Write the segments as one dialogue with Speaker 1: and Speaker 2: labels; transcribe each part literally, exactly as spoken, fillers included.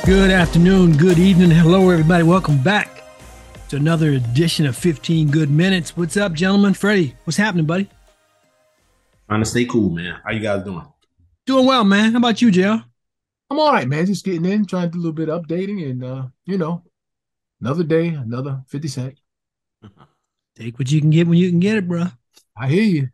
Speaker 1: Good afternoon, good evening. Hello, everybody. Welcome back to another edition of fifteen Good Minutes. What's up, gentlemen? Freddie, what's happening, buddy?
Speaker 2: Trying to stay cool, man. How you guys doing?
Speaker 1: Doing well, man. How about you, J R?
Speaker 3: I'm all right, man. Just getting in, trying to do a little bit of updating, and uh, you know, another day, another fifty cent.
Speaker 1: Take what you can get when you can get it, bro.
Speaker 3: I hear you.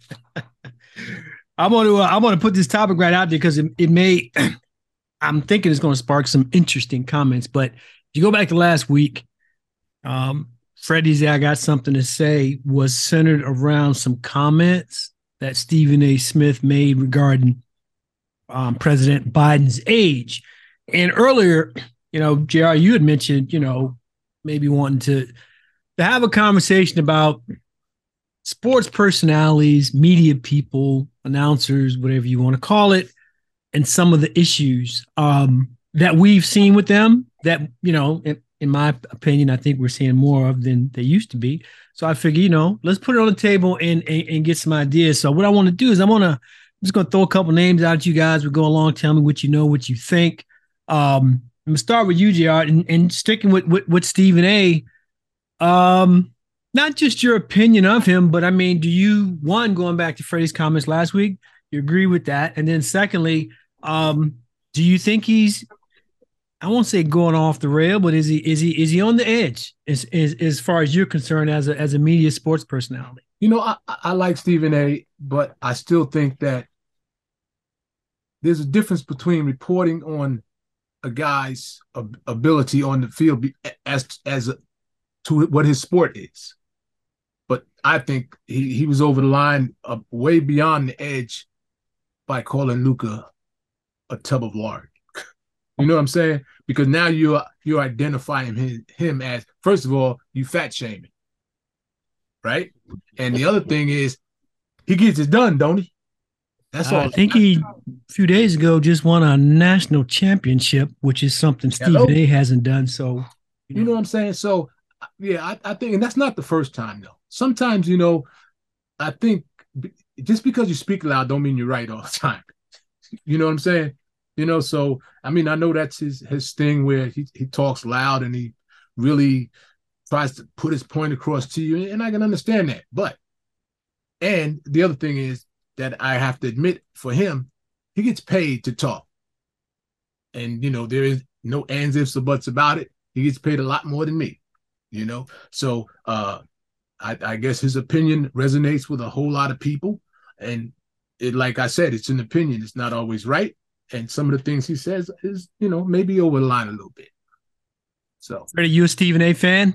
Speaker 1: I'm going to uh, I'm going to put this topic right out there because it, it may. I'm thinking it's going to spark some interesting comments. But if you go back to last week, um, Freddie's I got something to say was centered around some comments that Stephen A. Smith made regarding um, President Biden's age. And earlier, you know, J R, you had mentioned, you know, maybe wanting to, to have a conversation about sports personalities, media people, announcers, whatever you want to call it, and some of the issues um, that we've seen with them that, you know, in, in my opinion, I think we're seeing more of than they used to be. So I figure, you know, let's put it on the table and, and, and get some ideas. So what I want to do is I'm going to, I'm just going to throw a couple names out at you guys. We'll go along, tell me what you know, what you think. Um, I'm going to start with you, J R, and, and sticking with, with, with Stephen A. Um, not just your opinion of him, but I mean, do you, one, going back to Freddie's comments last week, you agree with that? And then secondly, um, do you think he's, I won't say going off the rail, but is he is he is he on the edge as as, as far as you're concerned as a as a media sports personality?
Speaker 3: You know, I, I like Stephen A., but I still think that there's a difference between reporting on a guy's ability on the field as as a, to what his sport is. But I think he, he was over the line uh, way beyond the edge by calling Luka a tub of lard. You know what I'm saying? Because now you're you're identifying him, him as, first of all, you fat shaming, right? And the other thing is, he gets it done, don't he?
Speaker 1: That's all. I think he a few days ago just won a national championship, which is something Stephen A. hasn't done. So
Speaker 3: you know, you know what I'm saying? So yeah, I, I think, and that's not the first time though. Sometimes, you know, I think just because you speak loud don't mean you're right all the time. You know what I'm saying? You know, so I mean, I know that's his his thing where he, he talks loud and he really tries to put his point across to you, and I can understand that. But and the other thing is that I have to admit, for him, he gets paid to talk, and you know there is no ands, ifs, or buts about it. He gets paid a lot more than me, you know. So uh, I, I guess his opinion resonates with a whole lot of people, and it, like I said, it's an opinion. It's not always right. And some of the things he says is, you know, maybe over the line a little bit. So,
Speaker 1: are you a Stephen A. fan?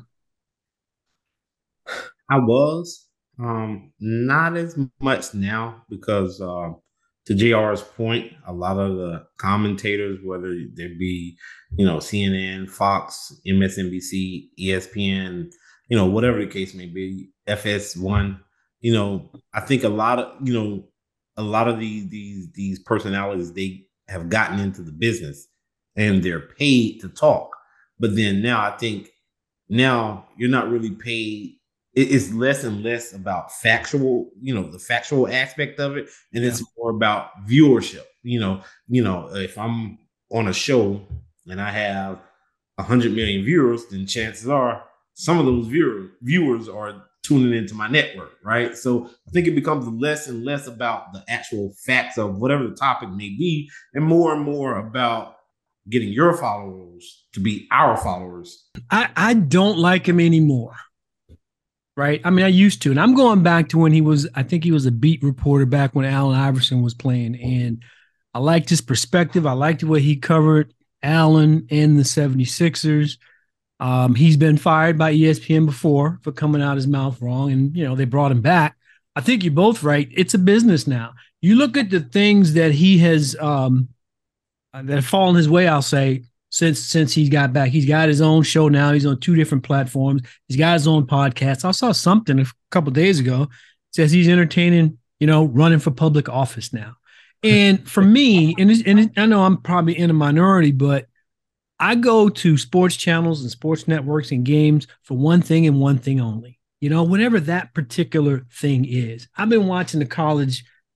Speaker 2: I was um, not as much now because, uh, to J R's point, a lot of the commentators, whether they be, you know, C N N, Fox, M S N B C, E S P N, you know, whatever the case may be, F S one, you know, I think a lot of, you know, a lot of these these these personalities, they have gotten into the business and they're paid to talk. But then now I think now you're not really paid. It's less and less about factual, you know, the factual aspect of it. And yeah. It's more about viewership. You know, you know, if I'm on a show and I have a hundred million viewers, then chances are some of those viewer, viewers are tuning into my network, right? So I think it becomes less and less about the actual facts of whatever the topic may be, and more and more about getting your followers to be our followers.
Speaker 1: I, I don't like him anymore, right? I mean, I used to, and I'm going back to when he was, I think he was a beat reporter back when Allen Iverson was playing, and I liked his perspective. I liked the way he covered Allen and the seventy-sixers. Um, he's been fired by E S P N before for coming out his mouth wrong, and you know they brought him back. I think you're both right. It's a business now. You look at the things that he has um, that have fallen his way. I'll say since since he got back, he's got his own show now. He's on two different platforms. He's got his own podcast. I saw something a couple of days ago says he's entertaining, you know, running for public office now. And for me, and, and I know I'm probably in a minority, but I go to sports channels and sports networks and games for one thing and one thing only. You know, whatever that particular thing is. I've been watching the college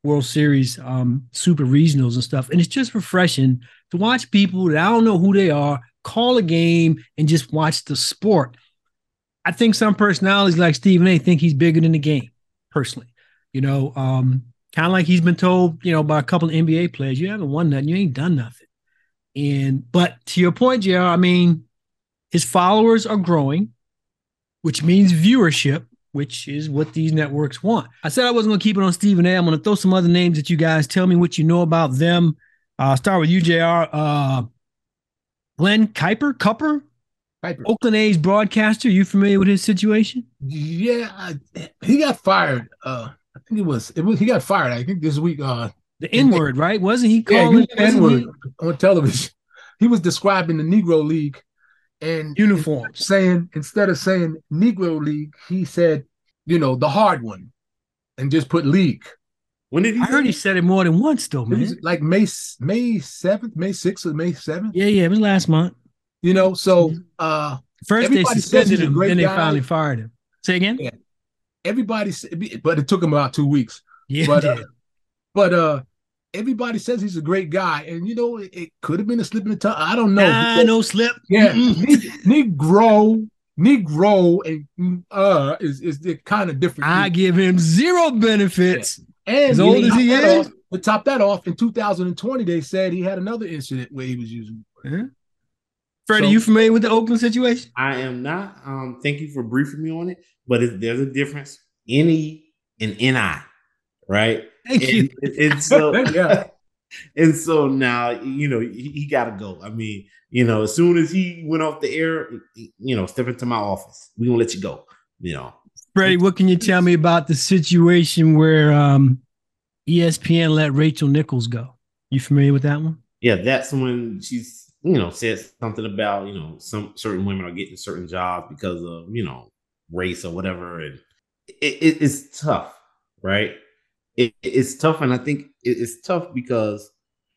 Speaker 1: World Series, um, super regionals and stuff. And it's just refreshing to watch people that I don't know who they are call a game and just watch the sport. I think some personalities like Stephen A think he's bigger than the game, personally. You know, um, kind of like he's been told, you know, by a couple of N B A players, you haven't won nothing, you ain't done nothing. And but to your point, J R, I mean, his followers are growing, which means viewership, which is what these networks want. I said I wasn't going to keep it on Stephen A. I'm going to throw some other names at you guys. Tell me what you know about them. I'll uh, start with you, J R. Uh, Glenn Kuiper, Cupper,
Speaker 3: Kuiper.
Speaker 1: Oakland A's broadcaster. You familiar with his situation?
Speaker 3: Yeah, I, he got fired. Uh, I think it was, it was he got fired. I think this week. Uh,
Speaker 1: the N word, right? Wasn't he
Speaker 3: calling
Speaker 1: yeah,
Speaker 3: the N word on television? He was describing the Negro League and
Speaker 1: uniforms,
Speaker 3: saying instead of saying Negro League, he said, you know, the hard one, and just put league.
Speaker 2: When did he?
Speaker 1: I heard he said it more than once, though, man.
Speaker 3: It was like May May seventh, May sixth, or May seventh.
Speaker 1: Yeah, yeah, it was last month.
Speaker 3: You know, so uh,
Speaker 1: first they suspended him, then they guy. finally fired him. Say again.
Speaker 3: Yeah. Everybody, but it took him about two weeks.
Speaker 1: Yeah,
Speaker 3: but uh, but uh, everybody says he's a great guy, and you know, it, it could have been a slip in the tongue. I don't know.
Speaker 1: Nah, no slip.
Speaker 3: Yeah, Negro. Negro and uh is is the kind of different.
Speaker 1: I give him zero benefits.
Speaker 3: Yeah. And
Speaker 1: as old as he is.
Speaker 3: Off, to top that off, in two thousand twenty, they said he had another incident where he was using.
Speaker 1: Uh-huh. Freddie, so, you familiar with the Oakland situation?
Speaker 2: I am not. Um, thank you for briefing me on it. But it, there's a difference. N E and N I, right?
Speaker 1: Thank
Speaker 2: and,
Speaker 1: you.
Speaker 2: And, and so, yeah. And so now, you know, he, he got to go. I mean, you know, as soon as he went off the air, you know, step into my office. We're going to let you go, you know.
Speaker 1: Freddie, what can you tell me about the situation where um, E S P N let Rachel Nichols go? You familiar with that one?
Speaker 2: Yeah, that's when she's, you know, said something about, you know, some certain women are getting certain jobs because of, you know, race or whatever. And it, it, it's tough, right? It, it's tough. And I think it, it's tough because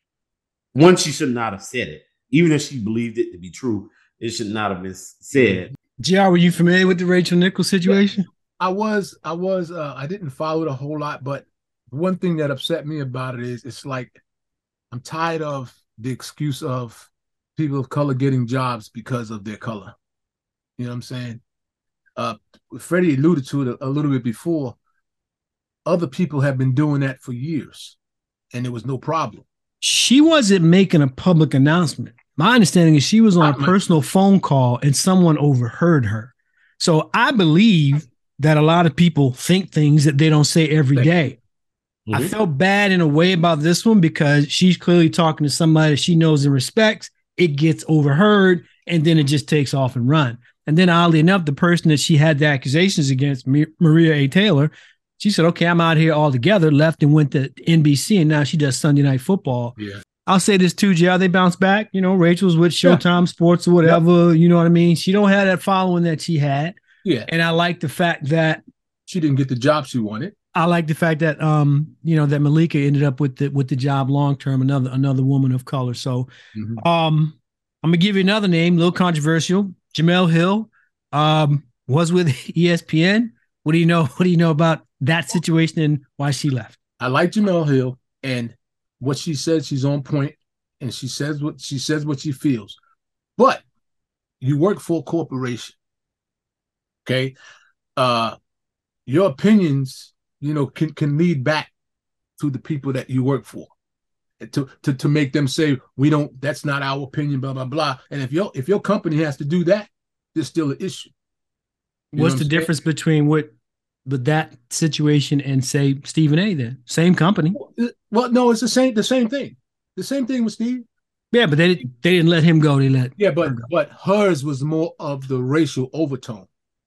Speaker 2: one, she should not have said it. Even if she believed it to be true, it should not have been said.
Speaker 1: J R, were you familiar with the Rachel Nichols situation?
Speaker 3: I was, I was, uh, I didn't follow it a whole lot, but one thing that upset me about it is it's like, I'm tired of the excuse of people of color getting jobs because of their color. You know what I'm saying? Uh, Freddie alluded to it a, a little bit before. Other people have been doing that for years, and there was no problem.
Speaker 1: She wasn't making a public announcement. My understanding is she was on a personal phone call and someone overheard her. So I believe that a lot of people think things that they don't say every day. Mm-hmm. I felt bad in a way about this one because she's clearly talking to somebody she knows and respects. It gets overheard, and then it just takes off and run. And then oddly enough, the person that she had the accusations against, Maria A. Taylor, she said, okay, I'm out here altogether, left and went to N B C, and now she does Sunday Night Football.
Speaker 3: Yeah.
Speaker 1: I'll say this too, J R, they bounce back. You know, Rachel's with Showtime yeah. Sports or whatever. Yeah. You know what I mean? She don't have that following that she had.
Speaker 3: Yeah.
Speaker 1: And I like the fact that
Speaker 3: she didn't get the job she wanted.
Speaker 1: I like the fact that um, you know, that Malika ended up with the with the job long term, another another woman of color. So mm-hmm. um I'm gonna give you another name, a little controversial. Jemele Hill um was with E S P N. What do you know? What do you know about that situation and why she left?
Speaker 3: I like Jemele Hill, and what she said, she's on point, and she says what she says what she feels. But you work for a corporation, okay? Uh, your opinions, you know, can can lead back to the people that you work for, to to to make them say we don't. That's not our opinion. Blah blah blah. And if your if your company has to do that, there's still an issue.
Speaker 1: You What's the saying? difference between what? But that situation and say Stephen A. Then same company.
Speaker 3: Well, no, it's the same. The same thing. The same thing with Steve.
Speaker 1: Yeah, but they they didn't let him go. They let
Speaker 3: yeah, but but hers was more of the racial overtone.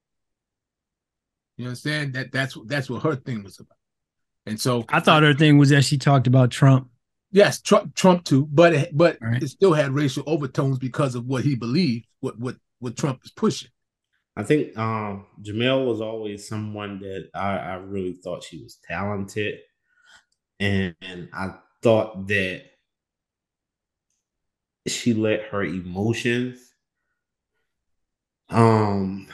Speaker 3: You understand that that's that's what her thing was about. And so
Speaker 1: I thought her thing was that she talked about Trump.
Speaker 3: Yes, Trump Trump too, but it, but
Speaker 1: right.
Speaker 3: it still had racial overtones because of what he believed, what what what Trump is pushing.
Speaker 2: I think um, Jemele was always someone that I, I really thought she was talented. And, and I thought that she let her emotions um,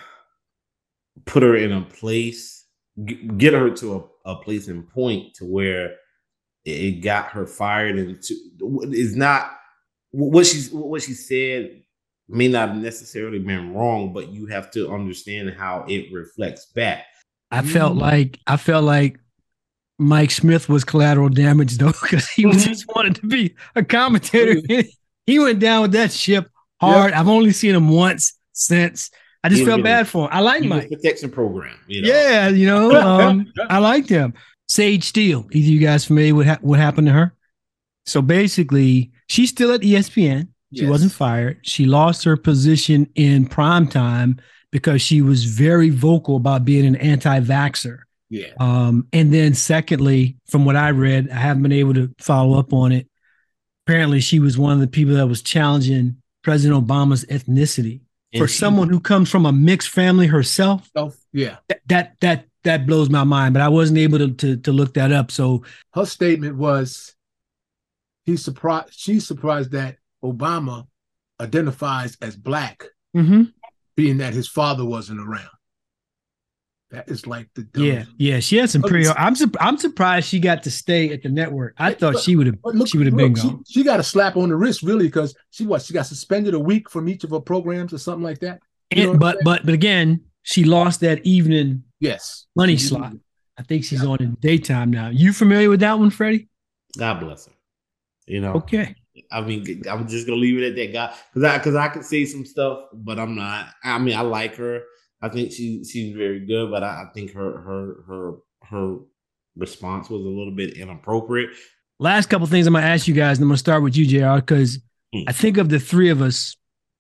Speaker 2: put her in a place, g- get her to a, a place and point to where it, it got her fired. And it's not what she's what she said may not have necessarily been wrong, but you have to understand how it reflects back.
Speaker 1: I felt like I felt like Mike Smith was collateral damage though, because he was just wanted to be a commentator. He went down with that ship hard. Yep. I've only seen him once since. I just he felt bad for him. I like Mike.
Speaker 2: Protection program. You know?
Speaker 1: Yeah, you know, um, I liked him. Sage Steele. Either you guys familiar with ha- what happened to her? So basically, she's still at E S P N. She yes. wasn't fired. She lost her position in primetime because she was very vocal about being an anti-vaxxer.
Speaker 3: Yeah.
Speaker 1: Um, and then secondly, from what I read, I haven't been able to follow up on it. Apparently, she was one of the people that was challenging President Obama's ethnicity. And for she, someone who comes from a mixed family herself,
Speaker 3: oh, yeah,
Speaker 1: th- that that that blows my mind. But I wasn't able to, to to look that up. So
Speaker 3: her statement was, he's surprised. She's surprised that Obama identifies as black,
Speaker 1: mm-hmm.
Speaker 3: being that his father wasn't around. That is like the
Speaker 1: dumbest. yeah, yeah. She had some pretty. I'm su- I'm surprised she got to stay at the network. I thought
Speaker 3: look,
Speaker 1: she would have. She would have been gone.
Speaker 3: She, she got a slap on the wrist, really, because she what? She got suspended a week from each of her programs or something like that.
Speaker 1: You and, but but but again, she lost that evening.
Speaker 3: Yes,
Speaker 1: money mm-hmm. slot. I think she's yeah. on in daytime now. You familiar with that one, Freddie?
Speaker 2: God bless her. You know.
Speaker 1: Okay.
Speaker 2: I mean, I'm just gonna leave it at that, guy, because I because I could say some stuff, but I'm not. I mean, I like her. I think she she's very good, but I, I think her her her her response was a little bit inappropriate.
Speaker 1: Last couple things I'm gonna ask you guys, and I'm gonna start with you, J R, because hmm. I think of the three of us,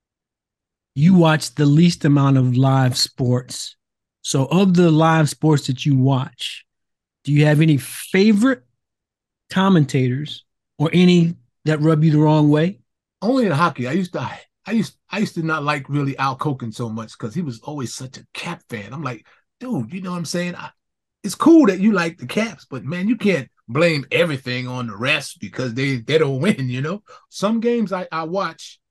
Speaker 1: you watch the least amount of live sports. So, of the live sports that you watch, do you have any favorite commentators or any that rub you the wrong way?
Speaker 3: Only in hockey. I used to. I used I used to not like really Al Koken so much because he was always such a Cap fan. I'm like, dude, you know what I'm saying? I, it's cool that you like the Caps, but man, you can't blame everything on the rest because they, they don't win, you know? Some games I, I watch,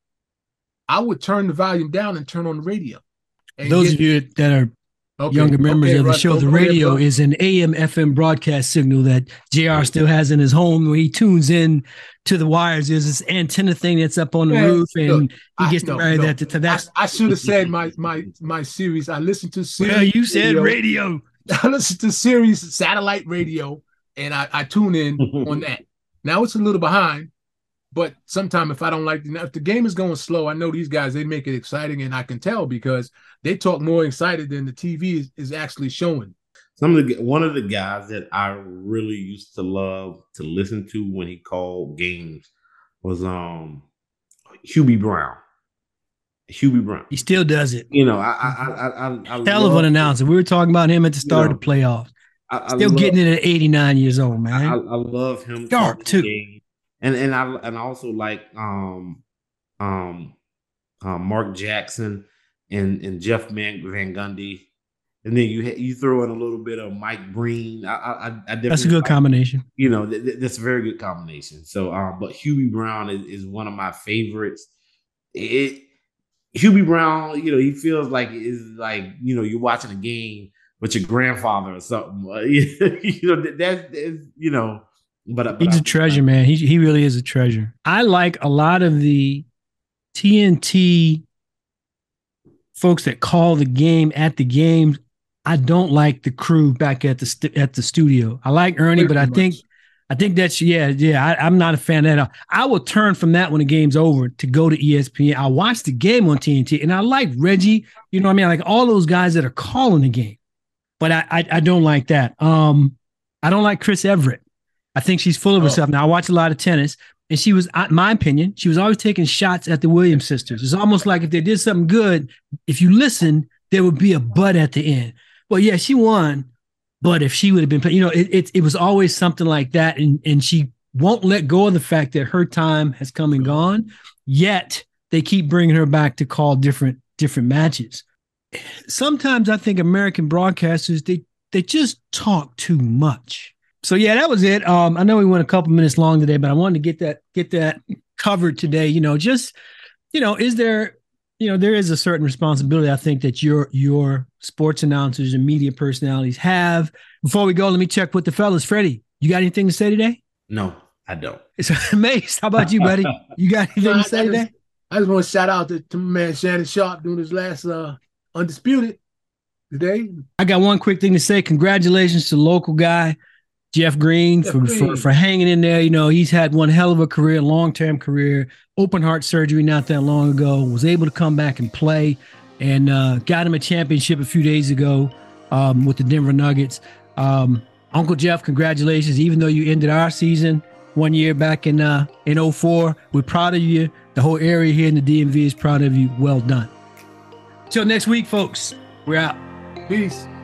Speaker 3: I would turn the volume down and turn on the radio.
Speaker 1: Those get, of you that are okay, younger members okay, of the show, the radio ahead, is an A M F M broadcast signal that J R still has in his home where he tunes in to the wires. There's this antenna thing that's up on the yeah, roof, and look, he gets I, to no, marry no. that to, to that.
Speaker 3: I, I should have said my my my series. I listened to series.
Speaker 1: Well, you said radio. radio.
Speaker 3: I listen to series satellite radio, and I, I tune in on that. Now it's a little behind, but sometime if I don't like the if the game is going slow, I know these guys, they make it exciting, and I can tell because they talk more excited than the T V is, is actually showing.
Speaker 2: Some of the one of the guys that I really used to love to listen to when he called games was um Hubie Brown. Hubie Brown.
Speaker 1: He still does it.
Speaker 2: You know, I I I I, I
Speaker 1: hell of an announcer. We were talking about him at the start you know, of the playoffs. I, I still love, getting it at eighty-nine years old, man.
Speaker 2: I, I love him.
Speaker 1: Dark too.
Speaker 2: Game. And and I and I also like um um uh, Mark Jackson and and Jeff Man, Van Gundy. And then you you throw in a little bit of Mike Breen. I, I, I
Speaker 1: that's a good like, combination.
Speaker 2: You know, th- th- that's a very good combination. So, um, but Hubie Brown is, is one of my favorites. It Hubie Brown, you know, he feels like is like you know you're watching a game with your grandfather or something. you know, that, that's, that's you know. But, but
Speaker 1: he's
Speaker 2: I,
Speaker 1: a treasure, I, man. He he really is a treasure. I like a lot of the T N T folks that call the game at the games. I don't like the crew back at the st- at the studio. I like Ernie, but I think I think that's yeah, yeah. I, I'm not a fan of that. I will turn from that when the game's over to go to E S P N. I watch the game on T N T, and I like Reggie. You know what I mean? I like all those guys that are calling the game, but I I, I don't like that. Um, I don't like Chris Everett. I think she's full of herself. Oh. Now I watch a lot of tennis, and she was, in my opinion, she was always taking shots at the Williams sisters. It's almost like if they did something good, if you listen, there would be a but at the end. Well, yeah, she won, but if she would have been, you know, it, it it was always something like that, and and she won't let go of the fact that her time has come and gone. Yet they keep bringing her back to call different different matches. Sometimes I think American broadcasters they they just talk too much. So yeah, that was it. Um, I know we went a couple minutes long today, but I wanted to get that get that covered today. You know, just you know, is there you know there is a certain responsibility I think that your your sports announcers and media personalities have. Before we go, let me check with the fellas. Freddie, you got anything to say today?
Speaker 2: No, I don't.
Speaker 1: It's amazing. How about you, buddy? You got anything
Speaker 3: No, I,
Speaker 1: to say
Speaker 3: I
Speaker 1: today?
Speaker 3: just, I just want to shout out to, to my man Shannon Sharp doing his last uh, Undisputed today.
Speaker 1: I got one quick thing to say. Congratulations to local guy, Jeff Green,
Speaker 3: Jeff
Speaker 1: for,
Speaker 3: Green.
Speaker 1: for for hanging in there. You know, he's had one hell of a career, long-term career, open heart surgery not that long ago, was able to come back and play, and uh, got him a championship a few days ago um, with the Denver Nuggets. Um, Uncle Jeff, congratulations. Even though you ended our season one year back in uh, in oh four, we're proud of you. The whole area here in the D M V is proud of you. Well done. Till next week, folks. We're out.
Speaker 3: Peace.